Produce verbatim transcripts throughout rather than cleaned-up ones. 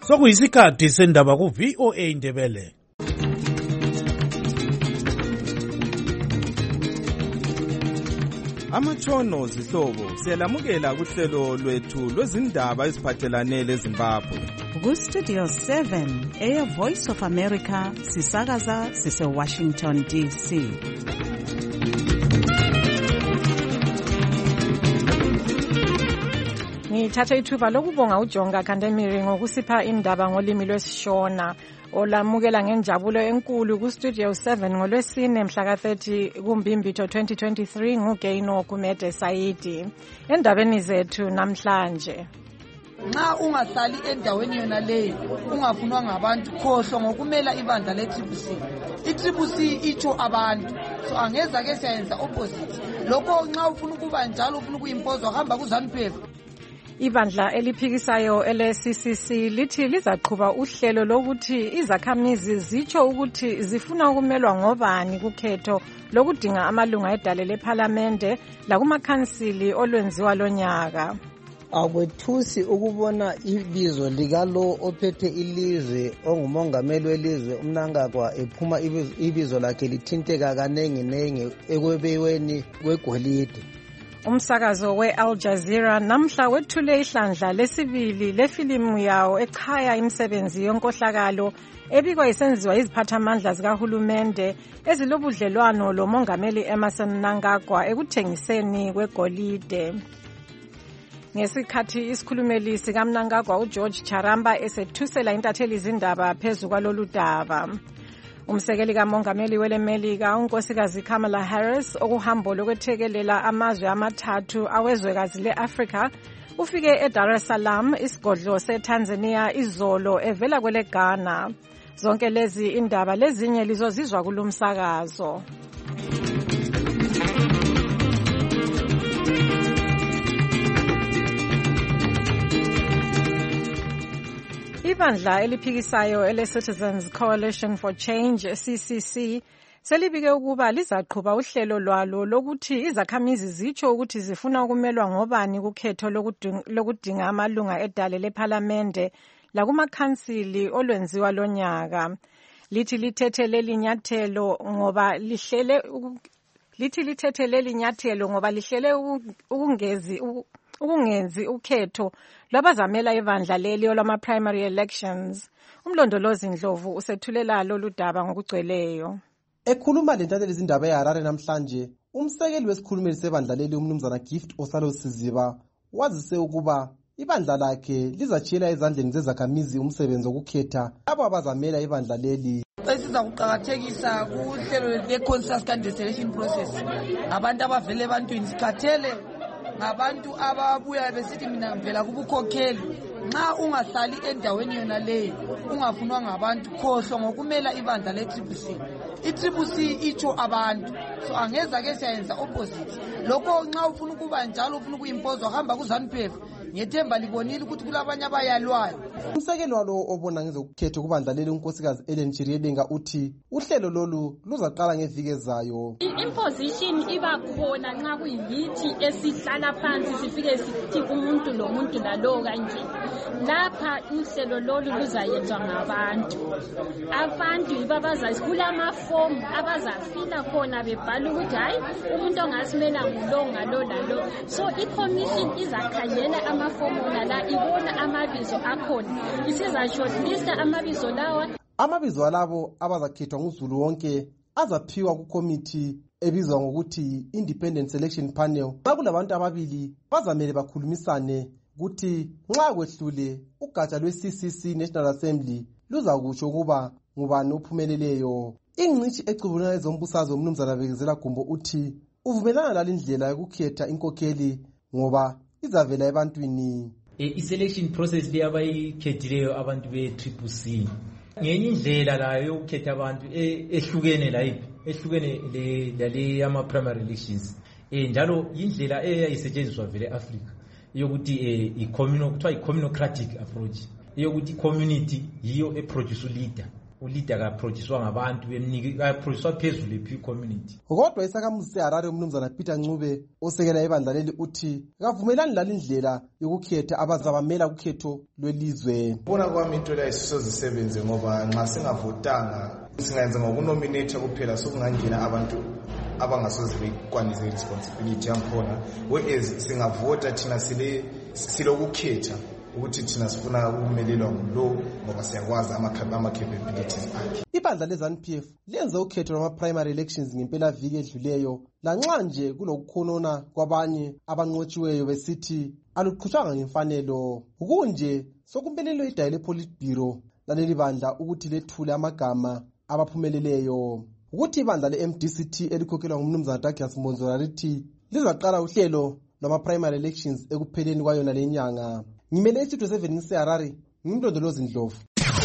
Sokuyisikhathi sendaba ku V O A Indebele. Amatshono zihlobo siyalamukela kuhlelo lwethu lwezindaba eziphathelane leZimbabwe. Ku Studio seven, Air Voice of America, sisakaza sise Washington D C. Ngithatha ithuba lokubonga uJonga Kandemiri ngokusipha indaba ngolimi lwesishona olamukela ngenjabulo enkulu ku Studio seven ngolwesine mhla ka thirty kuMbimbitho twenty twenty-three nguGaino Kumede Saidi. Endabeni zethu namhlanje, nxa ungahlali endaweni yona leyo ungafunwa ngabantu khohlwa ngokumela ibandla le-Triple C. I-Triple C itsho abantu, so angeza ke siyayenza opposite. Lokho nxa ufuna ukuba njalo ufuna ukuyimpozwa hamba ku-ZANU-P F. Ibandla eliphikisayo ele-C C C lithi lizaqhuba uhlelo lokuthi izakhamizi zitsho ukuthi zifuna ukumelwa ngobani kukhetho lokudinga amalunga edale lephalamende lakumakhansili olwenziwa lonyaka. Akwethusi ukubona ibizo likalo ophethe ilizwe ongumongameli welizwe uMnangagwa ephuma ibizo lakhe lithinteka kanengi nengi ekwebeweni kwegolide. Umsakazo we-Al Jazeera namhla wethule ihlandla lesibili lefilimu yawo echaya imisebenzi yonkohlakalo ebikwa isenziwa iziphathamandla zikahulumende ezilobudlelwano lomongameli Emmerson Mnangagwa ekuthengiseni kwegolide. Ngesikhathi isikhulumeli sikaMnangagwa uGeorge Charamba esethusela intatheli izindaba phezu kwalolu daba. Umsekeli kamongameli welemelika unkosikazi Kamala Harris okuhambo lokwethekelela amazwe amathathu awezwekazi le-Afrika ufike eDar es Salaam, isigodlo seTanzania izolo evela kwele Ghana. Zonke lezi indaba lezinye lizozizwa kulumsakazo. Ibandla eliphikisayo ele-Citizens Coalition for Change C C C selibike ukuba lizaqhuba uhlelo lwalo lokuthi izakhamizi zitsho ukuthi zifuna ukumelwa ngobani kukhetho lokudinga amalunga edale lephalamende lakumakhansili olwenziwa lonyaka. Lithi lithethe leli nyathelo ngoba lihlele lithi lithethe leli nyathelo ngoba lihlele ukungezi ukungenzi ukhetho lwabazamela ibandla leli lwama-primary elections. Umlondolozi Ndlovu usethulela lolu daba ngokugcweleyo. Ekhuluma lentatheli izindaba eHarare namhlanje, umsekeli wesikhulumeli sebandla leli umnumzana Gift Osalo Siziba wazise ukuba ibandla lakhe lizachiyela ezandleni zezakhamizi umsebenzi wokukhetha abo abazamela ibandla leli. Esiza kuqakathekisa kuhlelo le-consensus candidate selection process. Abantu abavele ebantwini sikhathele ngabantu ababuya besithi mina ngivela kubukhokheli. Nxa ungahlali endaweni yona leyo ungafunwa ngabantu khohlwa ngokumela ibandla le-Triple C. I-Triple C itsho abantu, so angeza ke siyayenza opposite. Lokho nxa ufuna ukuba njalo ufuna ukuyimpozwa hamba ku-ZANU-P F. Ngethemba libonile ukuthi kulabanye abayalwayo. Umsekeli walo obona ngezokukhetha kubandla leli unkosikazi Ellen Chiriyebenga uthi uhlelo lolu luzaqala ngeviki ezayo. Imposition iba khona nxa kuyilithi esihlala phansi sifike sithi umuntu lomuntu lalo kanje. Lapha uhlelo lolu luzayenzwa ngabantu. Abantu ibabaza kulama form abazafila khona bebhala ukuthi hayi umuntu ongasimela ngulo ngalo lalo. So i-commission izakhangela amaformula la ibona amabizo akhona. Isiza shortlista amabizo lawa. Amabizo alabo abazakhethwa nguzulu wonke azaphiwa kukomiti ebizwa ngokuthi Independent Selection Panel. Xa kulabantu ababili bazamele bakhulumisane ukuthi nxa kwehlule ugatsha lwe-C C C National Assembly luzakutsho ukuba ngubani ophumeleleyo. Ingcitshi ecubulana ezombusazwe umnumzana Bekezela Gumbo uthi uvumelana lalindlela yokukhetha inkokheli ngoba izavela ebantwini. I-selection process leyabayikhethileyo abantu be-Triple C ngenye indlela layo yokukhetha abantu ehlukene layiphi ehlukene lale yama-primary elections njalo indlela eyayisetshenziswa vele e-Africa yokuthi kuthiwa i-communocratic approach yokuthi i-community yiyo eproduce leader uleader kaproducewa ngabantu kaproducewa phezulu ephi community. Kodwa isakhamuzi seHarare umnumzana Peter Ncube osekela ibandla leli uthi kavumelani lali indlela yokukhetha abazabamela kukhetho lwelizwe. Bona kwami into la isisozisebenze ngoba nxa singavotanga singayenza ngokunominate kuphela sokungangena abantu abangasoze bekwanise responsibility yankhona, whereas singavota thina sile silokukhetha ukuthi thina sifuna ukumelelwa ngulo ngoba siyakwazi ama-capabilities akhe. Ibandla le-ZANU P F lenze ukhetho lwama-primary elections ngempela viki edluleyo, lanxa nje kulokukhonona kwabanye abanqotshiweyo besithi aluqhutshwanga ngemfanelo. Kunje sokumelelwe idayi le-Politburo laleli bandla ukuthi lethule amagama abaphumeleleyo. Ukuthi ibandla le-M D C T elikhokhelwa ngumnumzana Douglas Monzora lithi lizaqala uhlelo lwama-primary elections ekupheleni kwayona le nyanga. Ngimele isitho seven seHarare, ngimlondolozi Ndlovu.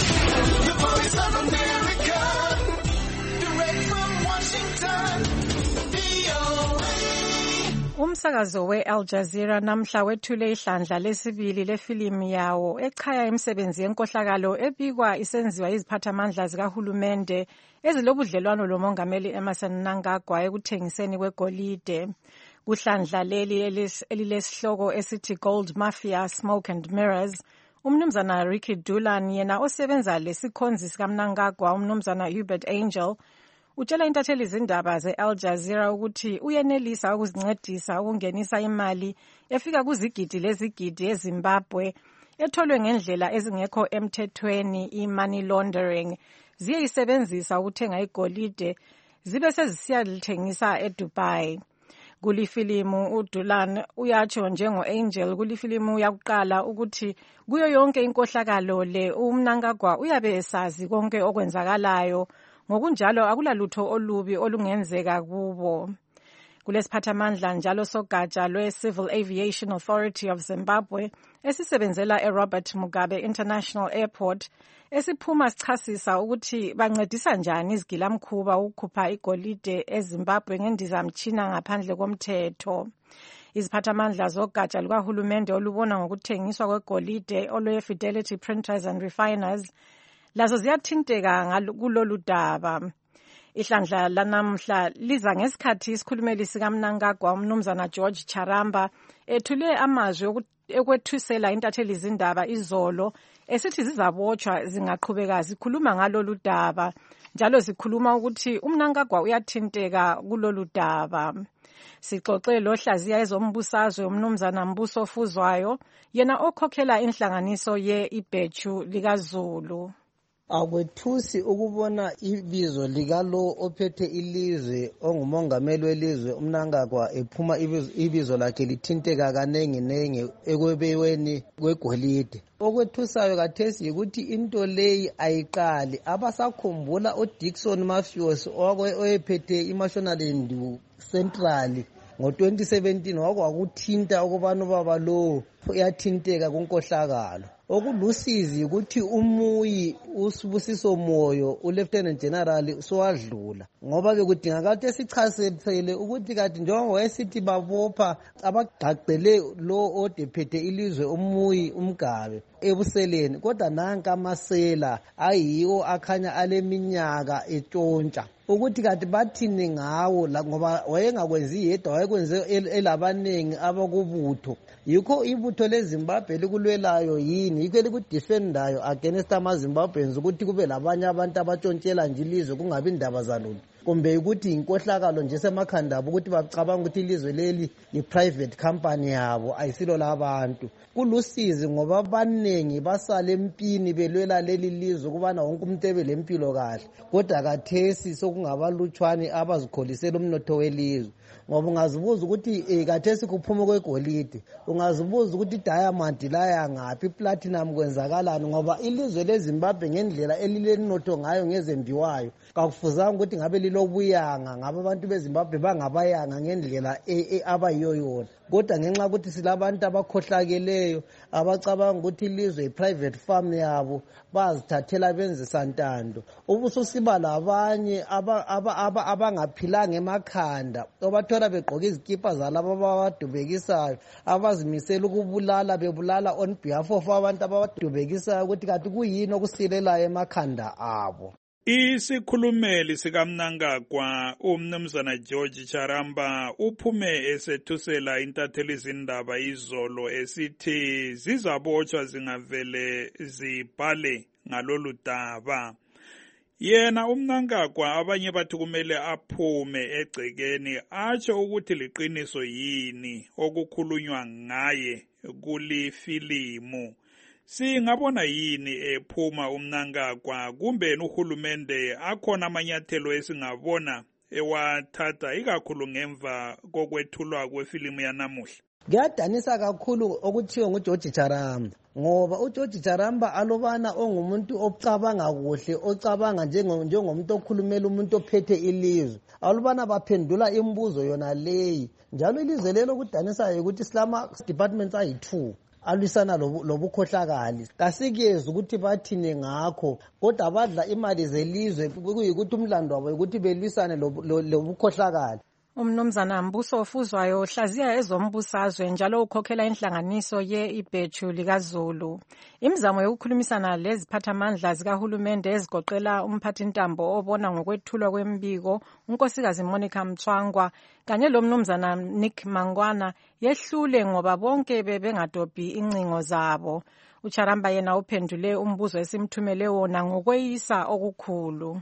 Umsakazo we-Al Jazeera namhla wethule ihlandla lesibili lefilimu yawo echaya imisebenzi yenkohlakalo ebikwa isenziwa iziphathamandla zikahulumende ezilobudlelwano lomongameli Emmerson Mnangagwa ekuthengiseni kwegolide. Kuhlandla leli elilesihloko esithi Gold Mafia, Smoke and Mirrors, umnumzana Ricky Dulan yena osebenza lesikhonzi sikaMnangagwa umnumzana Hubert Angel utshela intatheli izindaba ze-Al Jazeera ukuthi uyenelisa ukuzincedisa ukungenisa imali efika kuzigidi lezigidi eZimbabwe etholwe ngendlela ezingekho emthethweni, i-money laundering, ziyayisebenzisa ukuthenga igolide zibe sezisiyalithengisa eDubai. Kulifilimu uDulan uyatsho njengo-Angel kulifilimu yakuqala ukuthi kuyo yonke inkohlakalo le uMnangagwa uyabe esazi konke okwenzakalayo, ngokunjalo akulalutho olubi olungenzeka kubo. Kulesiphathamandla njalo sogatsha lwe-Civil Aviation Authority of Zimbabwe esisebenzela eRobert Mugabe International Airport esiphuma sichasisa ukuthi bancedisa njani izigilamkhuba ukukhupha igolide eZimbabwe ngendizamtshina ngaphandle komthetho. Iziphathamandla zogatsha lukahulumende olubona ngokuthengiswa kwegolide olwe-Fidelity Printers and Refiners lazo ziyathinteka kulolu daba. Ihlandla lanamhla liza ngesikhathi isikhulumeli sikaMnangagwa umnumzana George Charamba ethule amazwi ekwethusela intatheli izindaba izolo esithi zizabotshwa zingaqhubeka zikhuluma ngalolu daba, njalo zikhuluma ukuthi uMnangagwa uyathinteka kulolu daba. Sixoxe lohlaziya ezombusazwe umnumzana Mbuso Fuzwayo yena okhokhela inhlanganiso ye-Ibhechu likaZulu. Akwethusi ukubona ibizo likalo ophethe ilizwe ongumongameli welizwe uMnangagwa ephuma ibizo lakhe lithinteka kanengi nengi ekwebeweni kwegolide. Okwethusayo kathesi ukuthi into leyi ayiqali abasakhumbula uDickson Mafios oyephethe iMashonaland Central ngo twenty seventeen wakwakuthinta ukubana ubaba lo uyathinteka kunkohlakalo. Okulusizi ukuthi umuyi usibusiso moyo uLieutenant General sowadlula ngoba bekudingakala ukuthi sichasisele ukuthi kade njengoba wayesithi babopha abagqagqele lo odephethe ilizwe umuyi umgabe ebuseleni, kodwa nanka amasela ayiwo akhanya aleminyaka etshontsha ukuthi kade bathini ngawo ngoba wayengakwenzi yedwa wayekwenze elabanengi abakubutho. Yikho ibutho leZimbabwe likulwelayo yini, yikho likudefendayo against amaZimbabweans ukuthi kube labanye abantu abatshontshela nje ilizwe kungabi indaba zalolu, kumbe ukuthi inkohlakalo nje semakhanda abo ukuthi bacabanga ukuthi ilizwe leli yi-private company yabo ayisilo labantu. Kulusizi ngoba abanengi basale empini belwela leli lizwe kubana wonke umuntu ebe lempilo kahle, kodwa kathesi sokungabalutshwane abazikholisela umnotho welizwe. Ngoba ungazibuza ukuthi eh kathesi kuphuma kwegolide, ungazibuza ukuthi idiamond laya ngaphi, iplatinum kwenzakalani, ngoba ilizwe leZimbabwe ngendlela elilenotho ngayo ngezembiwayo kakufuzanga ukuthi ngabe lilobuyanga, ngabe abantu beZimbabwe bangabayanga ngendlela abayiyo yona. Kodwa ngenxa ukuthi silabantu abakhohlakeleyo abacabanga ukuthi ilizwe yi-private farm yabo bazithathela benze santando, ubususiba labanye abangaphilanga emakhanda obathola begqoka izikipa zalabo ababadubekisayo abazimisela ukubulala bebulala on behalf of abantu ababadubekisayo ukuthi kanti kuyini okusilelayo emakhanda abo. Isikhulumeli sikaMnangagwa umnumzana George Charamba uphume esethusela intatheli izindaba izolo esithi zizabotshwa zingavele zibhale ngalolu daba. Yena uMnangagwa abanye bathi kumele aphume egcekeni atsho ukuthi liqiniso yini okukhulunywa ngaye kulifilimu. Singabona yini ephuma uMnangagwa kumbe uhulumende akhona amanyathelo esingabona ewathatha ikakhulu ngemva kokwethulwa kwefilimu yanamuhla? Kuyadanisa kakhulu okuthiwa nguJoji Charamba ngoba uJoji Charamba alobana ongumuntu ocabanga kuhle ocabanga njengomuntu okhulumela umuntu ophethe ilizwe alubana baphendula imibuzo yona leyi njalo ilizwe lelo kudanisayo ukuthi Islama departments ayi-two alwisana lobukhohlakali kasikiyezi ukuthi bathine ngakho kodwa badla imali zelizwe kuyikuthi umlando wabo ukuthi belwisane lobukhohlakali. Umnumzana Mbuso Ofuzwayo hlaziya ezombusazwe njalo ukhokhela inhlanganiso ye-Ibheju likaZulu. Imizamo yokukhulumisana leziphathamandla zikahulumende ezigoqela umphathintambo obona ngokwethulwa kwembiko unkosikazi Monica Mthwangwa kanye lomnumzana Nick Mangwana yehlule ngoba bonke bebengadobhi incingo zabo. uCharamba yena uphendule umbuzo esimthumele wona ngokweyisa okukhulu.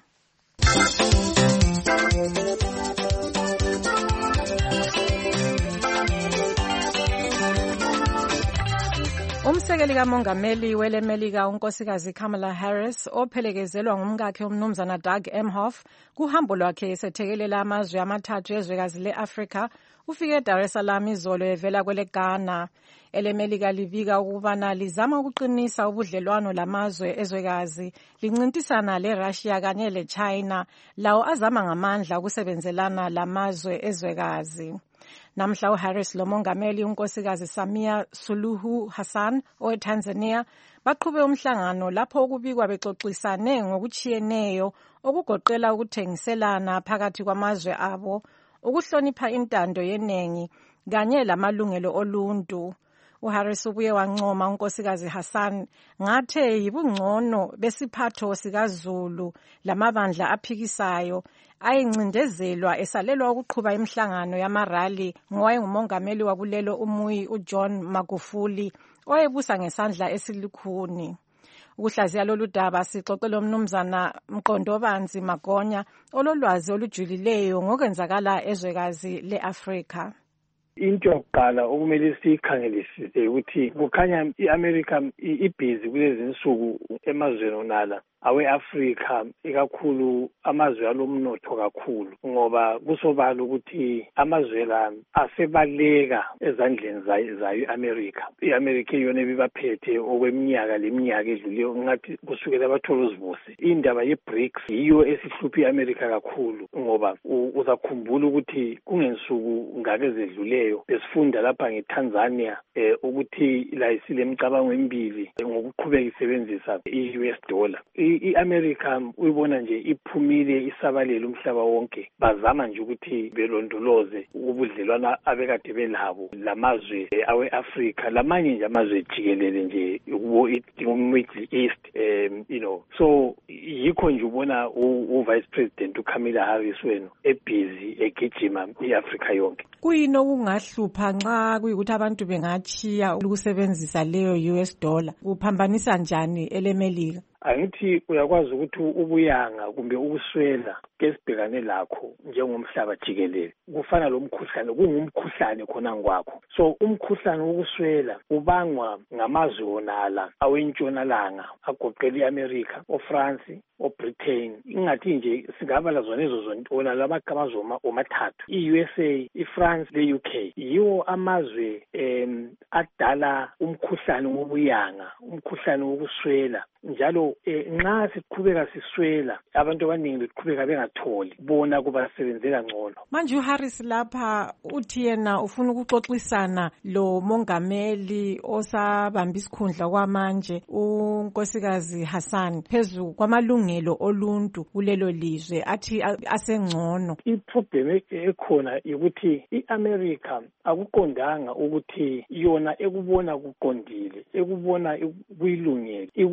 Umsekeli kamongameli welemelika unkosikazi Kamala Harris ophelekezelwa ngumkakhe umnumzana Doug Emhoff kuhambo lwakhe esethekelela amazwe amathathu ezwekazi le-Afrika ufike Dar es Salaam izolo evela kwele Ghana. Elemelika libika ukubana lizama ukuqinisa ubudlelwano lamazwe ezwekazi lincintisana le-Russia kanye le-China lawo azama ngamandla ukusebenzelana lamazwe ezwekazi. Namhla uHarris lomongameli unkosikazi Samia Suluhu Hassan oweTanzania baqhube umhlangano lapho okubikwa bexoxisane ngokuchiyeneyo okugoqela ukuthengiselana phakathi kwamazwe abo, ukuhlonipha intando yenengi kanye lamalungelo oluntu. uHarris ubuye wancoma unkosikazi Hassan ngathe yibungcono besiphatho sikaZulu lamabandla aphikisayo ayincindezelwa esalelwa ukuqhuba imihlangano yamarali ngowayengumongameli wakulelo umuyi uJohn Magufuli oyebusa ngesandla esilikhuni. Ukuhlaziya lolu daba sixoxele umnumzana Mqondobanzi Magonya ololwazi olujulileyo ngokwenzakala ezwekazi le-Afrika. Into yokuqala okumele siyikhangelisise ukuthi kukhanya i-America ibhizi kulezi nsuku emazweni onala awe-Afrika ikakhulu amazwe alomnotho kakhulu ngoba kusobala ukuthi amazwe la asebaleka ezandleni zayo i-America. I-America iyona ebibaphethe okweminyaka leminyaka edluleyo ngathi kusukela abathola uzibuse. Indaba ye-BRICS yiyo esihlupha i-America kakhulu ngoba uzakhumbula ukuthi kungensuku ngake zedluleyo besifunda lapha ngeTanzania eh, ukuthi la isilemcabango emibili ngokuqhubeka isebenzisa i-U S dollar. I-America uyibona nje iphumile isabalele umhlaba wonke bazama nje ukuthi belondoloze ubudlelwana abekade belabo lamazwe awe-Afrika lamanye nje amazwe jikelele nje ku-Middle East um, you know so yikho nje ubona u-Vice President uKamala Harris wena ebhizi egijima i-Afrika yonke. Kuyini okungahlupha nxa kuyikuthi abantu bengachiya ukusebenzisa leyo U S dollar kuphambanisa njani elemelika? Angithi uyakwazi ukuthi ubuyanga kumbe ukuswela kesibhekane lakho njengomhlaba jikelele kufana lomkhuhlane kungumkhuhlane khona kwakho. So umkhuhlane wokuswela ubangwa ngamazwe wonala awentshonalanga agoqela i-America, oFrance, oBritain. Ingathi nje singabala zona ezo zontona lamagamazo omathathu i-U S A, iFrance le-U K yiwo amazwe em adala umkhuhlane wobuyanga, umkhuhlane wokuswela. Njalo nxa siqhubeka siswela abantu abaningi beqhubeka bengatholi bona kubasebenzela ngcono. Manje uHarris lapha uthi yena ufuna ukuxoxisana lo mongameli osabamba isikhundla kwamanje unkosikazi Hassan phezulu kwamalungelo oluntu kulelo lizwe athi asengcono. Iproblem ekhona ukuthi iAmerica akuqondanga ukuthi yona ekubona kuqondile ekubona kuyilungile ikubone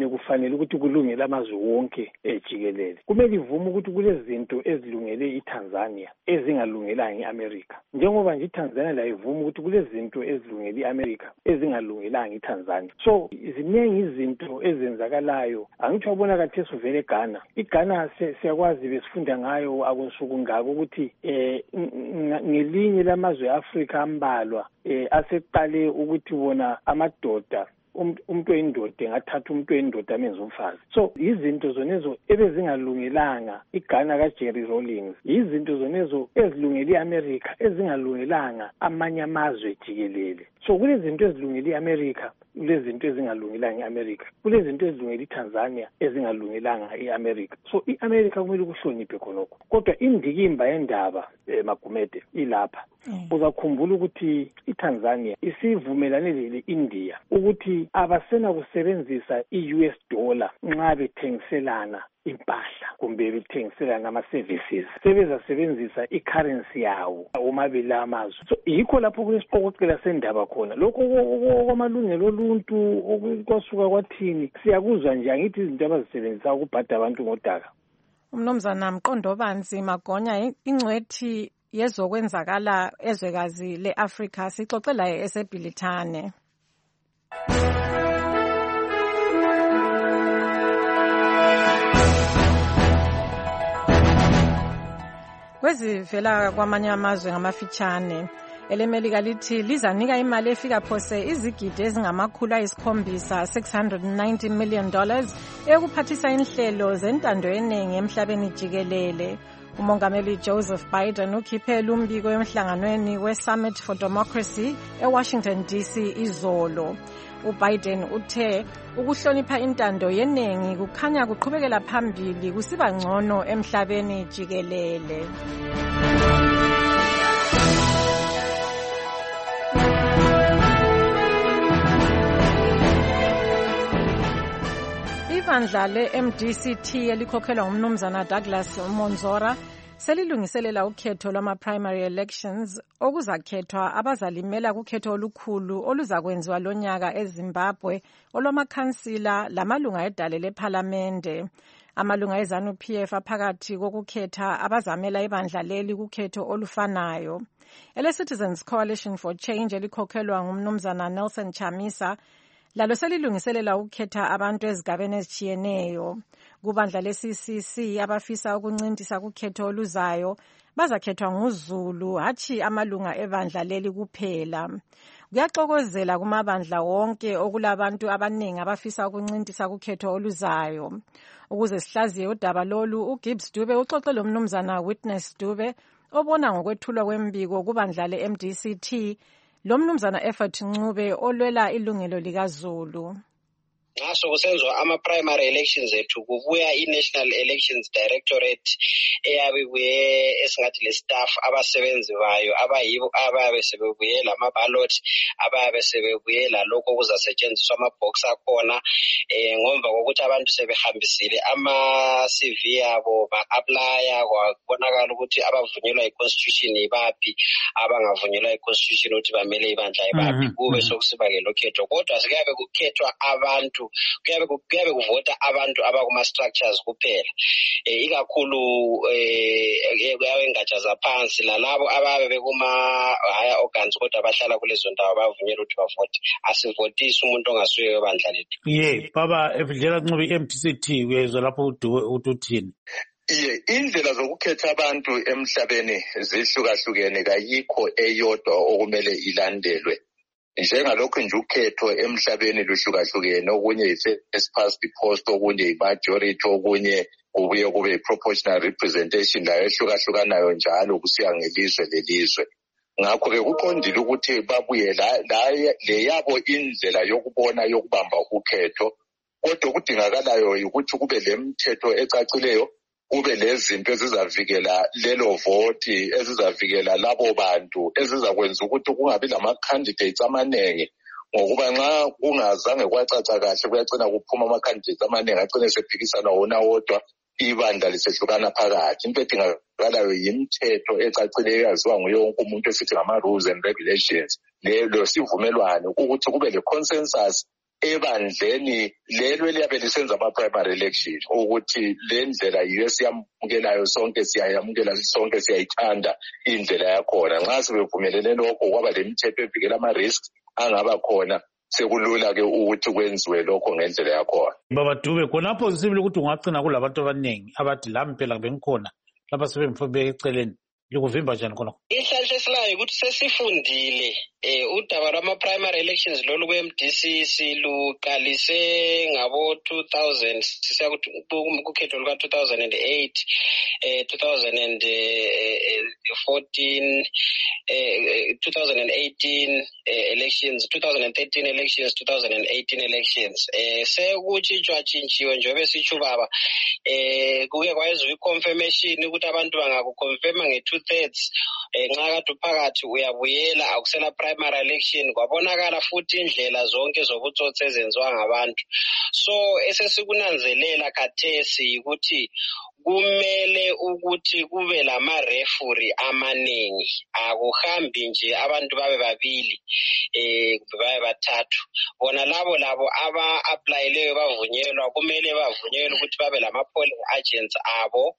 ivumile kufanele ukuthi kulungele amazwe wonke ejikelele. Kumele ivume ukuthi kulezi zinto ezilungele iTanzania ezingalungelanga iAmerica. Njengoba nje iTanzania la ivuma ukuthi kulezi zinto ezilungele iAmerica ezingalungelanga iTanzania. So ziningi izinto ezenzakalayo. Angitsho ubona kathesi uvele eGhana. iGhana siyakwazi besifunda ngayo akunsuku ngako ukuthi eh ngelinye lamazwe eAfrica ambalwa eh aseqale ukuthi wona amadoda umuntu oyindoda engathatha umuntu oyindoda amenza umfazi. So izinto zonezo ebezingalungelanga iGhana kaJerry Rawlings, izinto zonezo ezilungele iAmerica ezingalungelanga amanye amazwe jikelele. So kulezinto ezilungele iAmerica, kulezinto ezingalungelanga iAmerica, kulezinto ezilungele iTanzania ezingalungelanga iAmerica. So iAmerica kumele ukuhloniphe khonokho. Kodwa indikimba yendaba eh, Magumede ilapha. Mm. Uzakhumbula ukuthi iTanzania isivumelane leIndia ukuthi abasena kusebenzisa iU S dollar nxa bethengiselana impahla kumbe bethengiselana ama services, sebezasebenzisa icurrency yawo omabili amazwe. So yikho lapho kulesiqokoqela sendaba khona. Lokho kwamalungelo oluntu okwasuka kwathini siyakuzwa nje, angithi izinto abazisebenzisa ukubhada abantu ngodaka. Umnomzana Mqondo Banzi Magonya, ingcwethi yezokwenzakala ezwekazi leAfrica sixoxela eseBhilithane. Kwezivela kwamanye amazwe ngamafitshane, elemelika lithi lizanika imali efika phose izigidi ezingamakhulu ayisikhombisa six hundred ninety million dollars ekuphathisa inhlelo zentando yeningi emhlabeni jikelele. Umongameli Joseph Biden ukhiphe umbiko emhlanganweni we-Summit for Democracy eWashington D C izolo. uBiden uthe ukuhlonipha intando yeningi kukhanya kuqhubekela phambili kusiba ngcono emhlabeni jikelele. Ibandla le-M D C T elikhokhelwa ngumnumzana Douglas Monzora selilungiselela ukhetho lwama-primary elections okuzakhethwa abazalimela kukhetho olukhulu oluzakwenziwa lonyaka eZimbabwe olwamakhansila lamalunga edale lephalamende. Amalunga eZANU-P F aphakathi kokukhetha abazamela ibandla leli kukhetho olufanayo. Ele-Citizens Coalition for Change elikhokhelwa ngumnumzana Nelson Chamisa lalo selilungiselela ukukhetha abantu ezigabeni ezitshiyeneyo. Kubandla le-C C C abafisa ukuncintisa kukhetho oluzayo bazakhethwa nguZulu hatshi amalunga ebandla leli kuphela. Kuyaxokozela kumabandla wonke okulabantu abaningi abafisa ukuncintisa kukhetho oluzayo. Ukuze sihlaziye udaba lolu, uGibbs Dube uxoxe lomnumzana Witness Dube obona ngokwethulwa kwembiko kubandla le-M D C T lomnumzana Effort Ncube olwela ilungelo likaZulu. Ngaso kusenziwa ama-primary elections ethu kubuya i-National Elections Directorate eyabibuye esingathi le-staff abasebenzi bayo abayibo ababe sebebuye lama-ballot ababe sebebuye lalokho kuzasetshenziswa ama-box akhona eh ngomva kokuthi abantu sebehambisile ama-C V yabo ba-applya kwabonakala ukuthi abavunyelwa i-constitution ibaphi abangavunyelwa i-constitution ukuthi bamele ibandla ibaphi kube sokusiba-ke lokhetho kodwa sekuyabe kukhethwa abantu kuyabe kuyabe kuvota abantu abakuma structures kuphela eh ikakhulu eh kuyabe ngatsha zaphansi lalabo ababe bekuma higher organs kodwa abahlala kulezo ndawo bavunyelwa ukuthi bavote asivotisi umuntu ongasuye ebandla lethu. Ye baba Evildlela Ncube i-M D C T uyezwa lapho uthini? Iye indlela zokukhetha abantu emhlabeni zihlukahlukene kayikho eyodwa okumele ilandelwe. Njengalokho nje ukhetho emhlabeni luhlukahlukene, okunye yi-first past the post, okunye yi-majority, okunye kubuye kube yi-proportional representation layo ehlukahlukanayo njalo kusiya ngelizwe lelizwe. Ngakho-ke kuqondile ukuthi babuye le yabo indlela yokubona yokubamba ukhetho, kodwa okudingakalayo ukuthi kube le mthetho ecacileyo, kube lezinto ezizavikela lelo voti, ezizavikela labo bantu, ezizakwenza ukuthi kungabi lama-candidates amaningi, ngokuba nxa kungazange kwacaca kahle kuyagcina kuphuma ama-candidates amaningi agcine sephikisana wona wodwa, ibandla lisehlukana phakathi. Into edingakalayo yimithetho ecacileyo yaziwa nguye wonke umuntu esithi ngama-rules and regulations, lelo sivumelwano ukuthi kube le consensus ebandleni lelo eliyabe lisenza ama-primary election ukuthi le ndlela yiyo siyamukelayo sonke siyayamukela sonke siyayithanda indlela yakhona. Nxa sebevumelene lokho kwaba lemithetho evikela ama-risks angaba khona sekulula-ke ukuthi kwenziwe lokho ngendlela yakhona. Baba Dube, khonapho sibili ukuthi ungagcina kulabantu abaningi abathi lami phela bengikhona lapha sebemfike eceleni likuvimba njani khonapho? Inhlanhla esilayo ukuthi sesifundile eh udaba lwama-primary elections lolu kwe-M D C siluqalise ngabo two thousand sisiya kukhetho luka-two thousand eight eh two thousand fourteen eh two thousand eighteen eh, elections, two thousand thirteen elections, two thousand eighteen elections. Eh sekutshintshwa tshintshiwe njengoba sitsho baba eh kuke kwayezwa i-confirmation ukuthi abantu bangakuconfirma nge-two thirds eh nxa kade uphakathi uyabuyela akusela primary election kwabonakala futhi indlela zonke zobutsotsi ezenziwa ngabantu. So esesikunanzelela khathesi ukuthi kumele ukuthi kube lama-referee amaningi, akuhambi nje abantu babe babili eh babe bathathu. Bona labo labo aba-aplayeleyo bavunyelwa kumele bavunyelwe ukuthi babe lama-polling agents abo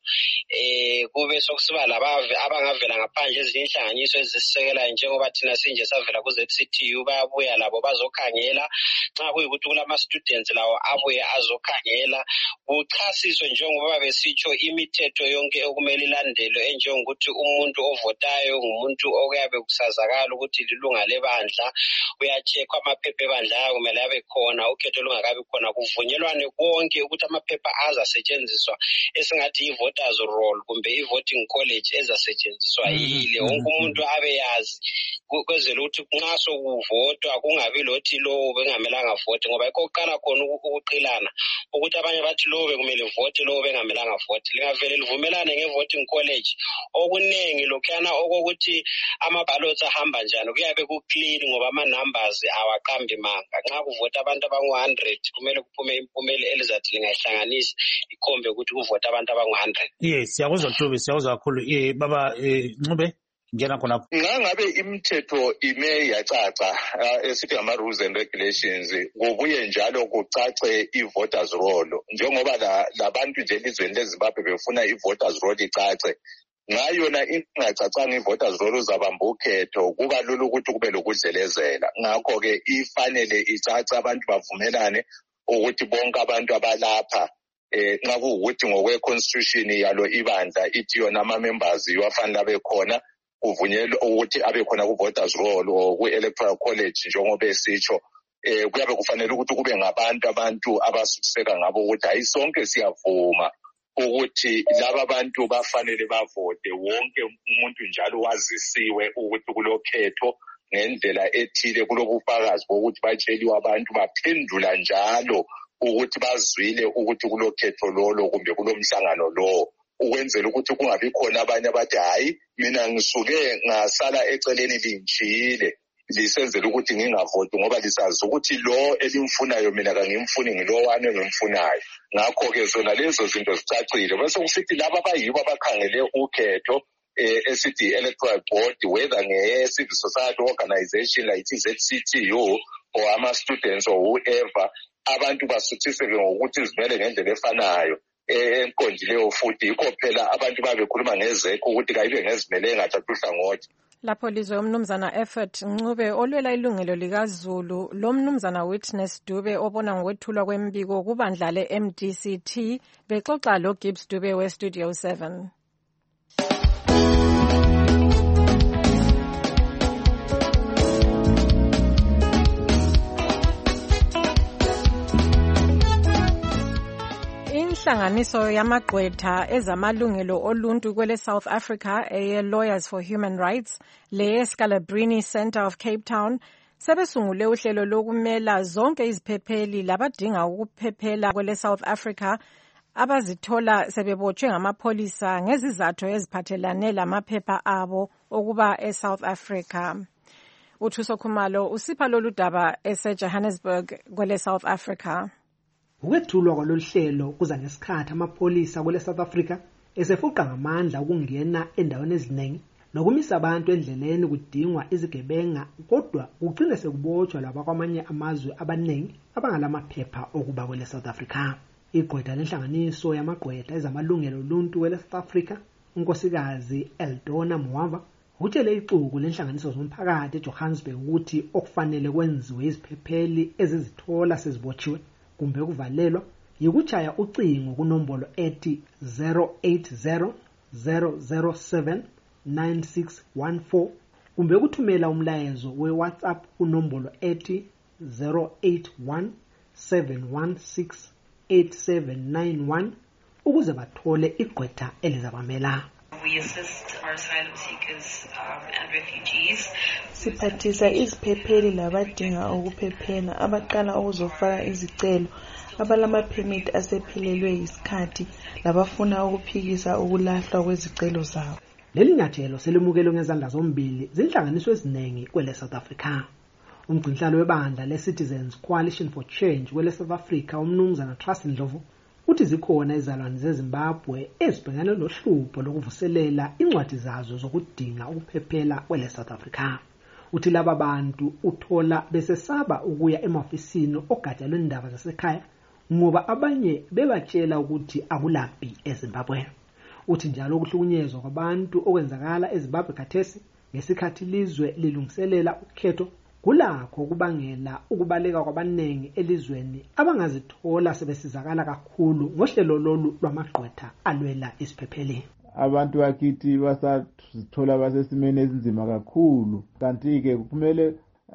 eh kube sokusiba laba abangavela ngaphandle ezinye inhlanganiso ezisekelayo njengoba thina sinje savela ku-Z C T U bayabuya labo bazokhangela nxa kuyikuthi kulama-students lawo abuye azokhangela kuchasiswe njengoba besitsho imithetho yonke okumele ilandelwe enjengokuthi umuntu ovotayo ngumuntu okuyabe kusazakala ukuthi lilunga lebandla, uyacheckwa amaphepha ebandla yayo kumele abe khona, ukhetho lungakabi khona kuvunyelwane konke ukuthi amaphepha azasetshenziswa esingathi i-voters roll kumbe i-voting college ezasetshenziswa yile wonke umuntu abe yazi kwezela ukuthi nxa sokuvotwa kungabi lothi lowo bengamelanga vote ngoba yikho kuqala khona ukuqilana ukuthi abanye bathi lowo bekumele vote lowo bengamelanga vote. Lingavele livumelane nge-voting college okuningi lokhuyana okokuthi ama-ballots ahamba njani kuyabe ku-clean ngoba ama-numbers awaqambi manga. Nxa kuvota abantu abangu-one hundred kumele kuphume impumela elizathi lingahlanganisi ikhombe ukuthi kuvota abantu abangu-one hundred. Yes, siyakuzwa Dube, siyakuzwa kakhulu. Eh baba Ncube ngena khonapho. Ngangabe imithetho ime yacaca esithi ngama-rules and regulations kubuye njalo kucace i-voters roll njengoba labantu nje elizweni leZimbabwe befuna i-voters roll icace ngayona ingacacanga i-voters roll uzabamba ukhetho kuba lula ukuthi kube lokudlelezela. Ngakho-ke ifanele icace abantu bavumelane ukuthi bonke abantu abalapha eh nxa kuwukuthi ngokwe-constitution yalo ibandla ithi yona ama-members iwafanele abe khona kuvunyelwa ukuthi abe khona ku-voters roll or ku-electoral college njengoba esitsho eh kuyabe kufanele ukuthi kube ngabantu abantu abasukuseka ngabo ukuthi hayi sonke siyavuma ukuthi laba bantu bafanele bavote, wonke umuntu njalo wazisiwe ukuthi kulokhetho ngendlela ethile kulobufakazi bokuthi batsheliwe abantu baphendula njalo ukuthi bazwile ukuthi kulokhetho lolo kumbe kulomhlangano lo ukwenzela ukuthi kungabi khona abanye abathi hayi mina ngisuke ngasala eceleni linjiyile lisenzela ukuthi ngingavoti ngoba lisazi ukuthi lo elimfunayo mina kangimfuni ngilowane ngimfunayo. Ngakho-ke zona lezo zinto zicacile bese kusithi laba abayibo abakhangele ukhetho eh esithi electoral board whether nge-civil society organization like i-Z C T U or ama-students or whoever abantu basuthiseke ngokuthi zimele ngendlela efanayo enkondileyo futhi yikho phela abantu babekhuluma ngezekho ukuthi kayibe ngezimele engathatha uhlangothi. Lapho lizwe umnumzana Effort Ncube olwela ilungelo likaZulu lo mnumzana Witness Dube obona ngokwethulwa kwembiko kubandla le-M D C T bexoxa lo Gibbs Dube we-Studio seven. Inhlanganiso yamagqwetha ezamalungelo oluntu kwele South Africa eye Lawyers for Human Rights le Scalabrini Center of Cape Town sebesungule uhlelo lokumela zonke iziphepheli labadinga ukuphephela kwele South Africa abazithola sebebotshwe ngamapholisa ngezizathu eziphathelane lamaphepha abo okuba eSouth Africa. Uthuso Khumalo usipha lolu daba eseJohannesburg kwele South Africa. Ukwethulwa kwalolu hlelo kuza ngesikhathi amapholisa kwele South Africa esefuqa ngamandla ukungena endaweni eziningi nokumisa abantu endleleni kudingwa izigebenga kodwa kugcine sekubotshwa laba kwamanye amazwe abaningi abangalamaphepha okuba kwele South Africa. Igqwetha lenhlanganiso yamagqwetha ezamalungelo oluntu kwele South Africa, unkosikazi Eldona Muwava, utshele ixuku lenhlanganiso zomphakathi eJohannesburg ukuthi okufanele kwenziwe iziphepheli ezizithola sezibotshiwe kumbe kuvalelwa yikuchaya ucingo kunombolo ethi zero eight zero zero zero seven nine six one four kumbe ukuthumela umlayezo we-WhatsApp kunombolo ethi zero eight one seven one six eight seven nine one ukuze bathole igqwetha elizabamela. We assist our asylum seekers um, and refugees. Siphathisa iziphepheli labadinga ukuphephela abaqala ukuzofaka izicelo abalama permit asephelelwe isikhathi labafuna ukuphikisa ukulahlwa kwezicelo zabo. Leli nyathelo selimukelo ngezandla zombili zinhlanganiso eziningi kwele South Africa. Umgcinhlalo webandla le-Citizens Coalition for Change kwele South Africa umnumzana Trust Ndlovu uthi zikhona izalwane zeZimbabwe ezibhekane nohlupho lokuvuselela incwadi zazo zokudinga ukuphephela kwele South Africa. Uthi laba bantu uthola besesaba ukuya emafisini ogatsha lwendaba zasekhaya ngoba abanye bebatshela ukuthi akulaphi eZimbabwe. Uthi njalo ukuhlukunyezwa kwabantu okwenzakala eZimbabwe khathesi ngesikhathi lizwe lilungiselela ukhetho kulakho kubangela ukubaleka kwabanengi elizweni abangazithola sebesizakala kakhulu ngohlelo lolu lwamagqwetha alwela isiphepheli. Abantu bakithi basathola basesimeni esinzima kakhulu kanti ke kumele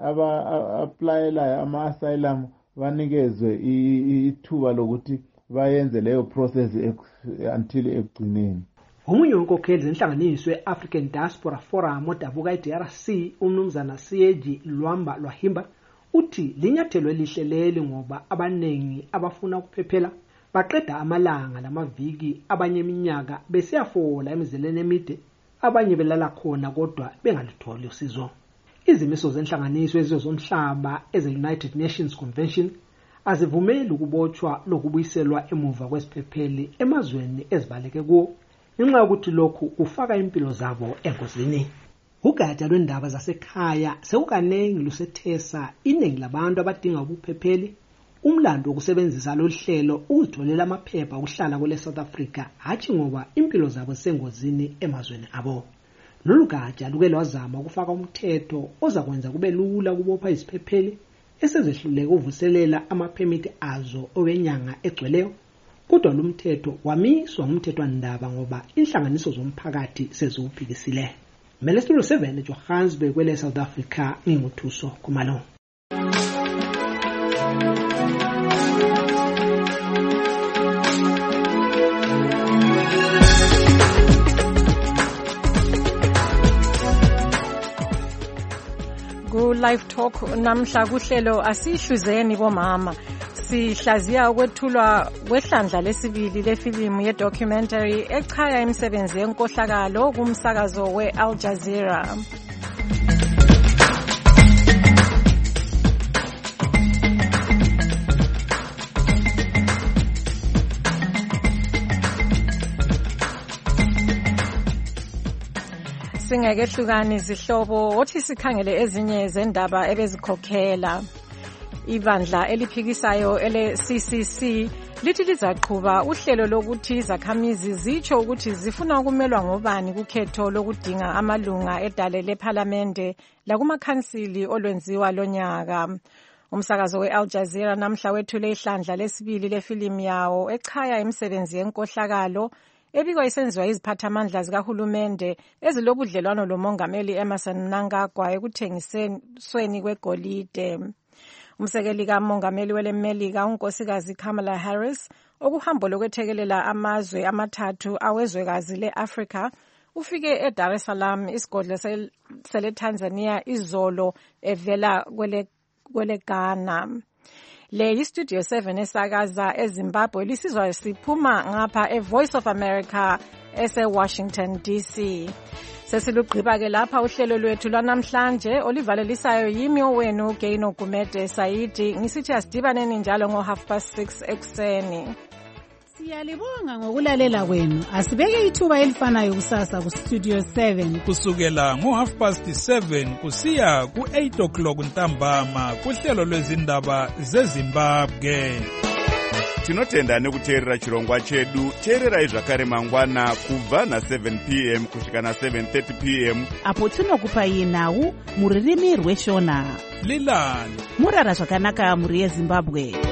aba-applyela ama-asylum banikezwe ithuba lokuthi bayenze leyo process until ekugcineni. Omunye wenkokheli zenhlanganiso ye-African Diaspora Forum odabuka i-D R C umnumzana Siyeji Lwamba Lwahimba uthi linyathelo elihle leli ngoba abanengi abafuna ukuphephela baqeda amalanga lamaviki abanye iminyaka besiyafola emizeleni emide abanye belala khona kodwa bengalitholi usizo. Izimiso zenhlanganiso ezizomhlaba eze-United Nations Convention azivumeli ukubotshwa lokubuyiselwa emuva kwesiphepheli emazweni ezibaleke kuwo ngenxa yokuthi lokhu kufaka impilo zabo engozini. Ugatsha lwendaba zasekhaya sekukanengi lusethesa iningi labantu abadinga ukuphepheli umlando wokusebenzisa lo hlelo ukutholela amaphepha okuhlala kwele South Africa hathi ngoba impilo zabo sengozini emazweni abo. Lolu gatsha luke lwazama ukufaka umthetho ozakwenza kube lula ukubopha iziphepheli esezehluleka ukuvuselela amaphemiti azo owenyanga egcweleyo kodwa lo mthetho wamiswa ngumthethwandaba ngoba inhlanganiso zomphakathi seziwuphikisile. Melestolo seven eJohannesburg kwele South Africa nginguthuso Khumalo. Ku Live Talk namhla kuhlelo asihluzeni bomama sihlaziya ukwethulwa kwehlandla lesibili lefilimu ye-documentary echaya imisebenzi yenkohlakalo kumsakazo we-Al Jazeera. Singekehlukani zihlobo othi sikhangele ezinye zendaba ebezikhokhela. Ibandla eliphikisayo ele C C C lithi lizaqhuba uhlelo lokuthi izakhamizi zitsho ukuthi zifuna ukumelwa ngobani kukhetho lokudinga amalunga edale lephalamende lakumakhansili olwenziwa lonyaka. Umsakazo we-Al Jazeera namhla wethule ihlandla lesibili lefilimu yawo echaya imisebenzi yenkohlakalo ebikwa isenziwa iziphathamandla zikahulumende ezilobudlelwano lomongameli Emmerson Mnangagwa ekuthengisweni kwegolide. Umsekeli kamongameli welemelika unkosikazi Kamala Harris okuhambo lokwethekelela amazwe amathathu awezwekazi le-Africa ufike eDar es Salaam isigodlo sele Tanzania izolo evela kwele kwele Ghana. Le iStudio seven esakaza eZimbabwe lisizwa siphuma ngapha eVoice of America ese-Washington D C. Sesilugqiba ke lapha uhlelo lwethu lwanamhlanje olivalelisayo yimi owenu Gaino Gumede Saidi ngisithi asidibaneni njalo ngo half past six ekseni. Siyalibonga ngokulalela kwenu. Asibeke ithuba elifanayo kusasa ku Studio seven kusukela ngo half past seven kusiya ku eight o'clock ntambama kuhlelo lwezindaba zeZimbabwe. Tinotenda nekuteerera chirongwa chedu. Teererai zvakare mangwana kubva na seven p m kusvika na seven thirty p m apo tinokupai nhau muririmi rweshona. Lilani murara zvakanaka muri yeZimbabwe.